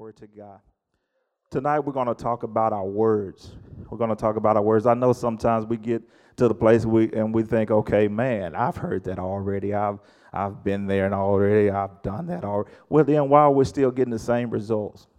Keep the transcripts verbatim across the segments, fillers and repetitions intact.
Glory to God. Tonight we're going to talk about our words. We're going to talk about our words. I know sometimes we get to the place we and we think, okay, man, I've heard that already. I've I've been there and already. I've done that already. Well, then why are we still getting the same results?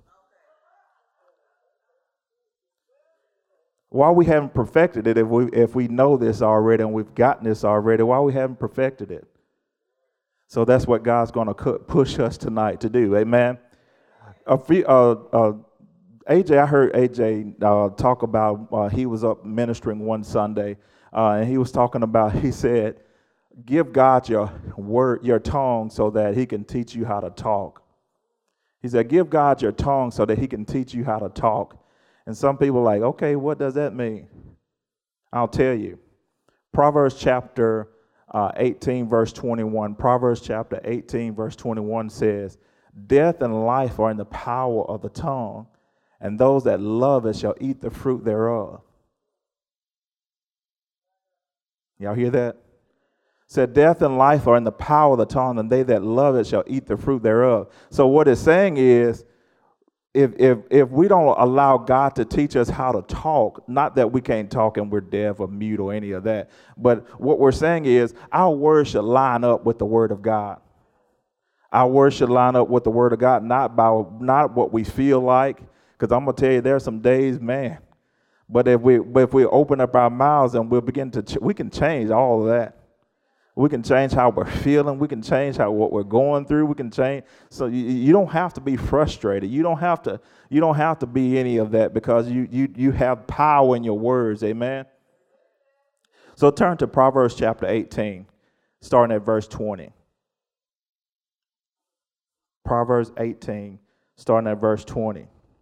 Why we haven't perfected it if we if we know this already and we've gotten this already? Why we haven't perfected it? So that's what God's going to push us tonight to do. Amen. A few, uh, uh, A J, I heard A J uh, talk about, uh, he was up ministering one Sunday, uh, and he was talking about, he said, give God your word, your tongue so that he can teach you how to talk. He said, give God your tongue so that he can teach you how to talk. And some people are like, okay, what does that mean? I'll tell you. Proverbs chapter uh, eighteen, verse twenty-one. Proverbs chapter eighteen, verse twenty-one says, death and life are in the power of the tongue, and those that love it shall eat the fruit thereof. Y'all hear that? It said death and life are in the power of the tongue, and they that love it shall eat the fruit thereof. So what it's saying is, if if if we don't allow God to teach us how to talk, not that we can't talk and we're deaf or mute or any of that, but what we're saying is our words should line up with the word of God. Our words should line up with the word of God, not by not what we feel like. Because I'm gonna tell you, there are some days, man. But if we but if we open up our mouths and we'll begin to, ch- we can change all of that. We can change how we're feeling. We can change how what we're going through. We can change. So you, you don't have to be frustrated. You don't have to. You don't have to be any of that because you you you have power in your words. Amen. So turn to Proverbs chapter eighteen, starting at verse twenty. Proverbs eighteen, starting at verse twenty.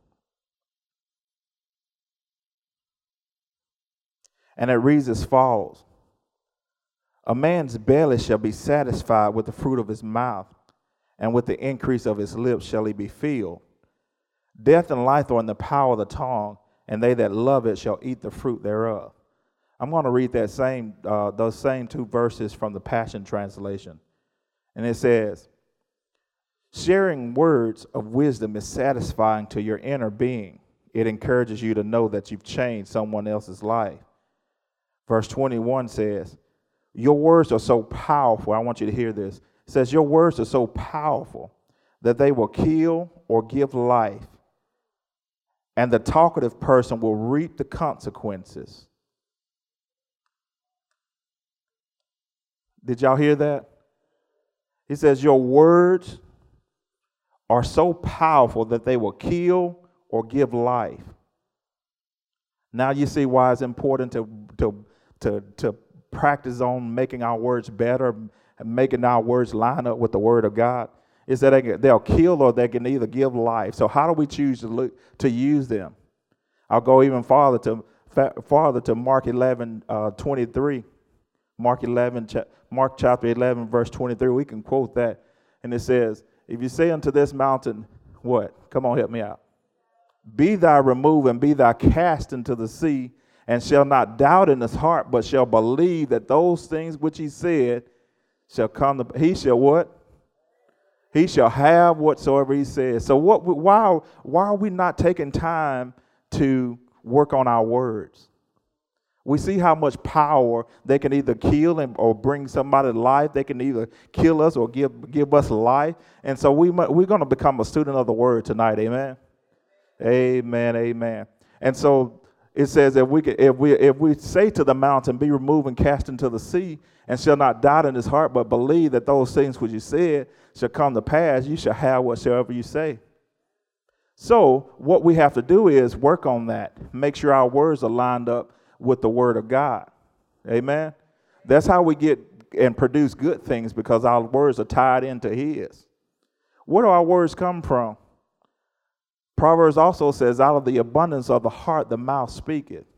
And it reads as follows. A man's belly shall be satisfied with the fruit of his mouth, and with the increase of his lips shall he be filled. Death and life are in the power of the tongue, and they that love it shall eat the fruit thereof. I'm going to read that same, uh, those same two verses from the Passion Translation. And it says, sharing words of wisdom is satisfying to your inner being. It encourages you to know that you've changed someone else's life. Verse twenty-one says, your words are so powerful. I want you to hear this. It says, your words are so powerful that they will kill or give life, and the talkative person will reap the consequences. Did y'all hear that? He says, your words are so powerful that they will kill or give life. Now you see why it's important to to to to practice on making our words better, making our words line up with the word of God. Is that they can, they'll kill or they can either give life. So how do we choose to look to use them? I'll go even farther to farther to Mark eleven uh, twenty-three. Mark eleven, Mark chapter eleven, verse twenty-three. We can quote that, and it says, "If you say unto this mountain, what? Come on, help me out. Be thou removed and be thou cast into the sea, and shall not doubt in his heart, but shall believe that those things which he said shall come to, he shall what? He shall have whatsoever he says." So what? Why, why are we not taking time to work on our words? We see how much power they can either kill and, or bring somebody to life. They can either kill us or give give us life. And so we we're going to become a student of the word tonight. Amen. Amen. Amen. And so it says that we can, if we if we say to the mountain, be removed and cast into the sea, and shall not doubt in his heart, but believe that those things which you said shall come to pass, you shall have whatsoever you say. So what we have to do is work on that. Make sure our words are lined up with the word of God. Amen. That's how we get and produce good things, because our words are tied into his. Where do our words come from? Proverbs also says, out of the abundance of the heart, the mouth speaketh.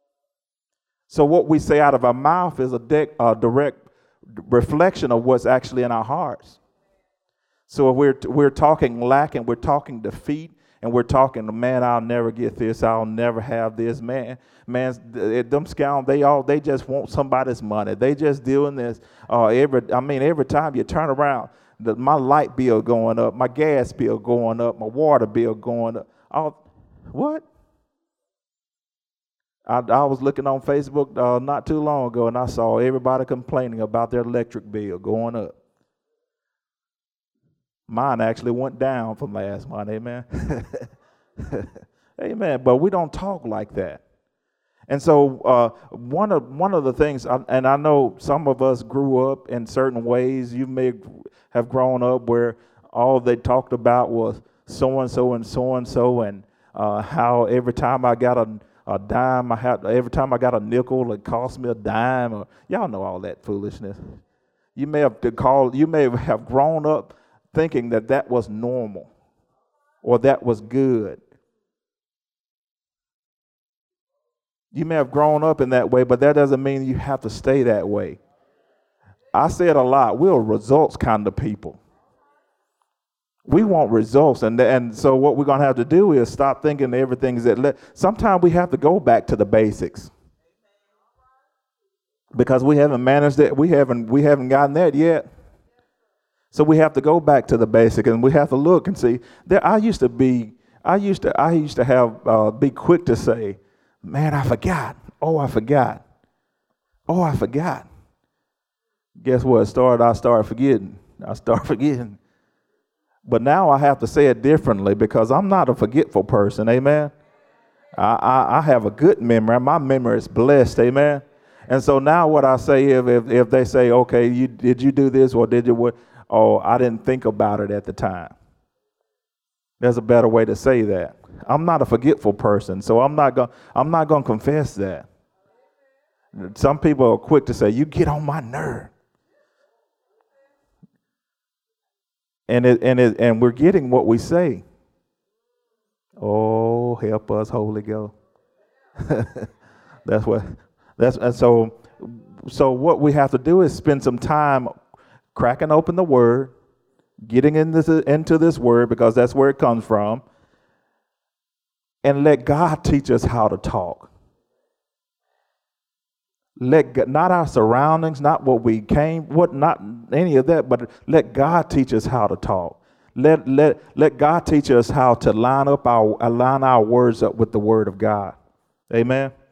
So what we say out of our mouth is a, de- a direct reflection of what's actually in our hearts. So if we're, we're talking lack and we're talking defeat, and we're talking, man, I'll never get this, I'll never have this, man, man, them scoundrels, they all, they just want somebody's money. They just doing this uh, every, I mean, every time you turn around, the, my light bill going up, my gas bill going up, my water bill going up. All, what? I, I was looking on Facebook uh, not too long ago, and I saw everybody complaining about their electric bill going up. Mine actually went down from last month, amen. Amen. But we don't talk like that. And so uh, one of one of the things, and I know some of us grew up in certain ways. You may have grown up where all they talked about was so-and-so and so-and-so, and uh, how every time I got a, a dime, I had every time I got a nickel, it cost me a dime. Or, y'all know all that foolishness. You may have to call, you may have grown up thinking that that was normal or that was good. You may have grown up in that way, but that doesn't mean you have to stay that way. I say it a lot. We're results kind of people. We want results. And, and so what we're going to have to do is stop thinking everything's that. Le- Sometimes we have to go back to the basics. Because we haven't managed it. We haven't, we haven't gotten that yet. So we have to go back to the basics, and we have to look and see. There, I used to be, I used to, I used to have, uh, be quick to say, man, I forgot. Oh, I forgot. Oh, I forgot. Guess what? It started, I started forgetting. I started forgetting. But now I have to say it differently because I'm not a forgetful person. Amen. I, I, I have a good memory. My memory is blessed. Amen. And so now what I say, if if, if they say, okay, you did you do this or did you what? Oh, I didn't think about it at the time. There's a better way to say that. I'm not a forgetful person, so I'm not going I'm not going to confess that. Some people are quick to say, you get on my nerve. And it, and it, and we're getting what we say. Oh, help us, Holy Ghost. That's what that's and so so what we have to do is spend some time cracking open the word, getting into into this word because that's where it comes from. And let God teach us how to talk. Let God, not our surroundings, not what we came, what not any of that, but let God teach us how to talk. Let let let God teach us how to line up our align our words up with the word of God. Amen.